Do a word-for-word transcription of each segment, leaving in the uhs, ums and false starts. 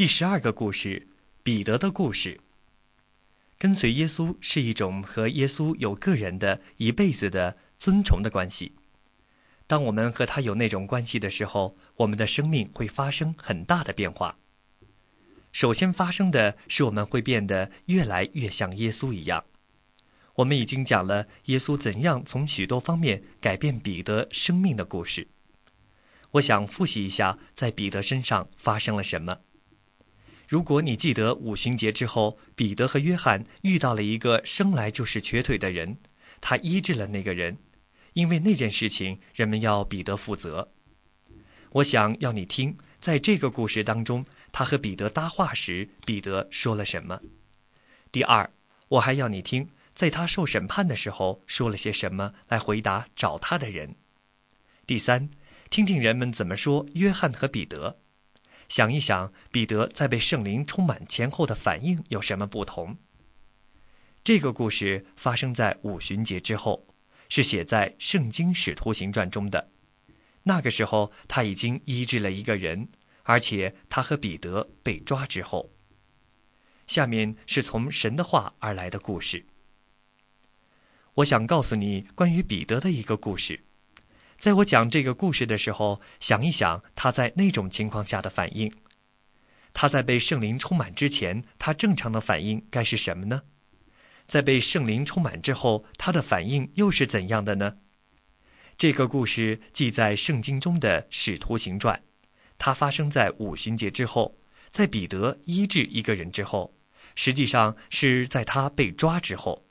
第十二个故事，彼得的故事。跟随耶稣是一种和耶稣有个人的一辈子的尊崇的关系。当我们和他有那种关系的时候，我们的生命会发生很大的变化。首先发生的是我们会变得越来越像耶稣一样。我们已经讲了耶稣怎样从许多方面改变彼得生命的故事。我想复习一下在彼得身上发生了什么。如果你记得五旬节之后，彼得和约翰遇到了一个生来就是瘸腿的人，他医治了那个人，因为那件事情人们要彼得负责。我想要你听，在这个故事当中，他和彼得搭话时，彼得说了什么。第二，我还要你听，在他受审判的时候说了些什么来回答找他的人。第三，听听人们怎么说约翰和彼得。想一想，彼得在被圣灵充满前后的反应有什么不同？这个故事发生在五旬节之后，是写在《圣经使徒行传》中的。那个时候，他已经医治了一个人，而且他和彼得被抓之后。下面是从神的话而来的故事。我想告诉你关于彼得的一个故事。在我讲这个故事的时候，想一想他在那种情况下的反应。他在被圣灵充满之前，他正常的反应该是什么呢？在被圣灵充满之后，他的反应又是怎样的呢？这个故事记在圣经中的《使徒行传》，它发生在五旬节之后，在彼得医治一个人之后，实际上是在他被抓之后。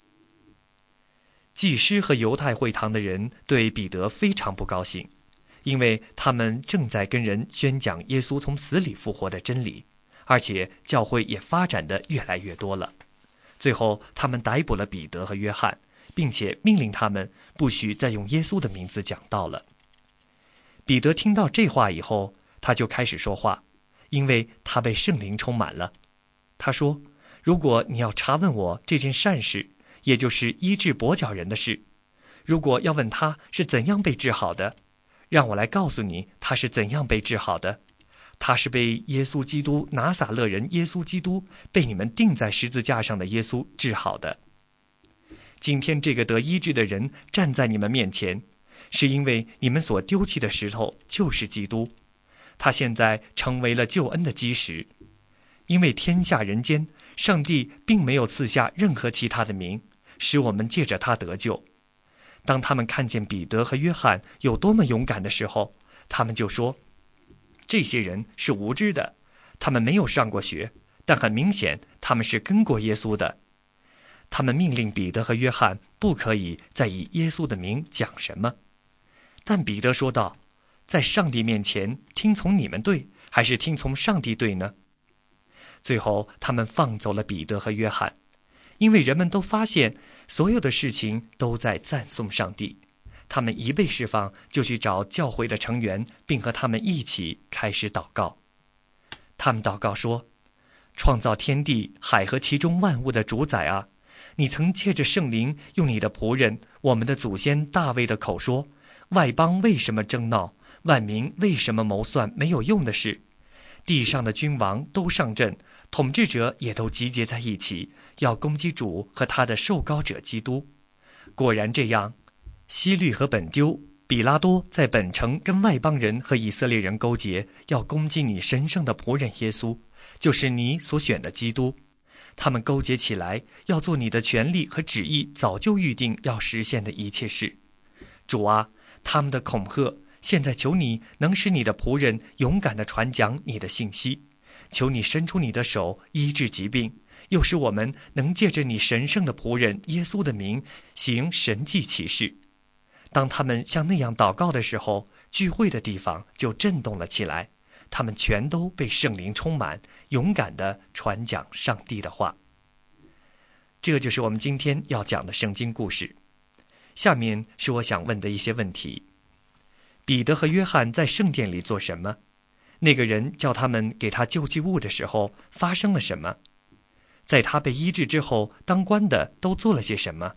祭司和犹太会堂的人对彼得非常不高兴，因为他们正在跟人宣讲耶稣从死里复活的真理，而且教会也发展得越来越多了。最后他们逮捕了彼得和约翰，并且命令他们不许再用耶稣的名字讲道了。彼得听到这话以后，他就开始说话，因为他被圣灵充满了。他说，如果你要查问我这件善事，也就是医治跛脚人的事，如果要问他是怎样被治好的，让我来告诉你他是怎样被治好的。他是被耶稣基督，拿撒勒人耶稣基督，被你们钉在十字架上的耶稣治好的。今天这个得医治的人站在你们面前，是因为你们所丢弃的石头就是基督，他现在成为了救恩的基石。因为天下人间，上帝并没有赐下任何其他的名，使我们借着他得救。当他们看见彼得和约翰有多么勇敢的时候，他们就说，这些人是无知的，他们没有上过学，但很明显他们是跟过耶稣的。他们命令彼得和约翰不可以再以耶稣的名讲什么。但彼得说道，在上帝面前听从你们对，还是听从上帝对呢？最后他们放走了彼得和约翰，因为人们都发现所有的事情都在赞颂上帝。他们一被释放，就去找教会的成员，并和他们一起开始祷告。他们祷告说，创造天地海和其中万物的主宰啊，你曾借着圣灵用你的仆人我们的祖先大卫的口说，外邦为什么争闹，万民为什么谋算没有用的事，地上的君王都上阵，统治者也都集结在一起，要攻击主和他的受膏者基督。果然这样，希律和本丢、比拉多在本城跟外邦人和以色列人勾结，要攻击你神圣的仆人耶稣，就是你所选的基督。他们勾结起来，要做你的权力和旨意早就预定要实现的一切事。主啊，他们的恐吓，现在求你能使你的仆人勇敢地传讲你的信息，求你伸出你的手医治疾病，又使我们能借着你神圣的仆人耶稣的名行神迹奇事。当他们像那样祷告的时候，聚会的地方就震动了起来，他们全都被圣灵充满，勇敢地传讲上帝的话。这就是我们今天要讲的圣经故事。下面是我想问的一些问题。彼得和约翰在圣殿里做什么？那个人叫他们给他救济物的时候发生了什么？在他被医治之后，当官的都做了些什么？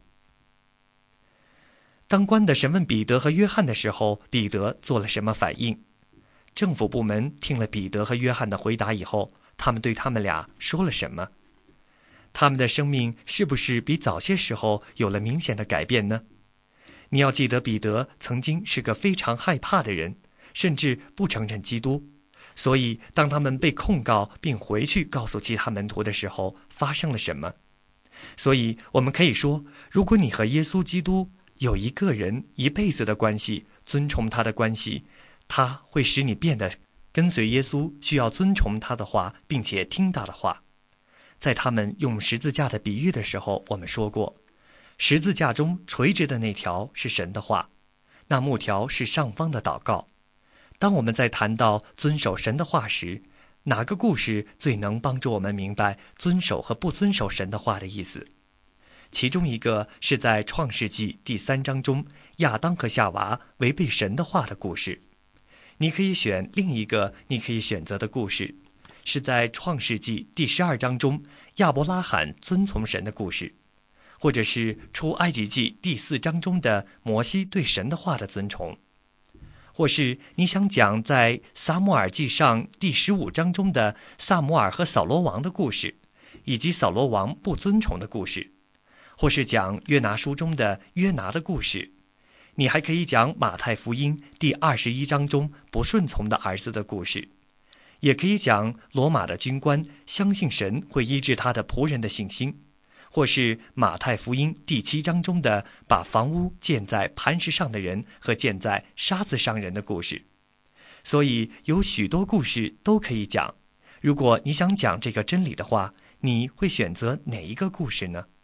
当官的审问彼得和约翰的时候，彼得做了什么反应？ 政府部门听了彼得和约翰的回答以后，他们对他们俩说了什么？他们的生命是不是比早些时候有了明显的改变呢？你要记得，彼得曾经是个非常害怕的人，甚至不承认基督。所以当他们被控告并回去告诉其他门徒的时候，发生了什么？所以我们可以说，如果你和耶稣基督有一个人一辈子的关系，尊崇他的关系，他会使你变得跟随耶稣，需要尊崇他的话，并且听他的话。在他们用十字架的比喻的时候，我们说过，十字架中垂直的那条是神的话，那木条是上方的祷告。当我们在谈到遵守神的话时，哪个故事最能帮助我们明白遵守和不遵守神的话的意思？其中一个是在创世纪第三章中，亚当和夏娃违背神的话的故事。你可以选另一个你可以选择的故事，是在创世纪第十二章中，亚伯拉罕遵从神的故事，或者是出埃及记第四章中的摩西对神的话的尊崇，或是你想讲在撒母耳记上第十五章中的撒母耳和扫罗王的故事，以及扫罗王不尊崇的故事，或是讲约拿书中的约拿的故事。你还可以讲马太福音第二十一章中不顺从的儿子的故事，也可以讲罗马的军官相信神会医治他的仆人的信心，或是马太福音第七章中的把房屋建在磐石上的人和建在沙子上人的故事。所以有许多故事都可以讲。如果你想讲这个真理的话，你会选择哪一个故事呢？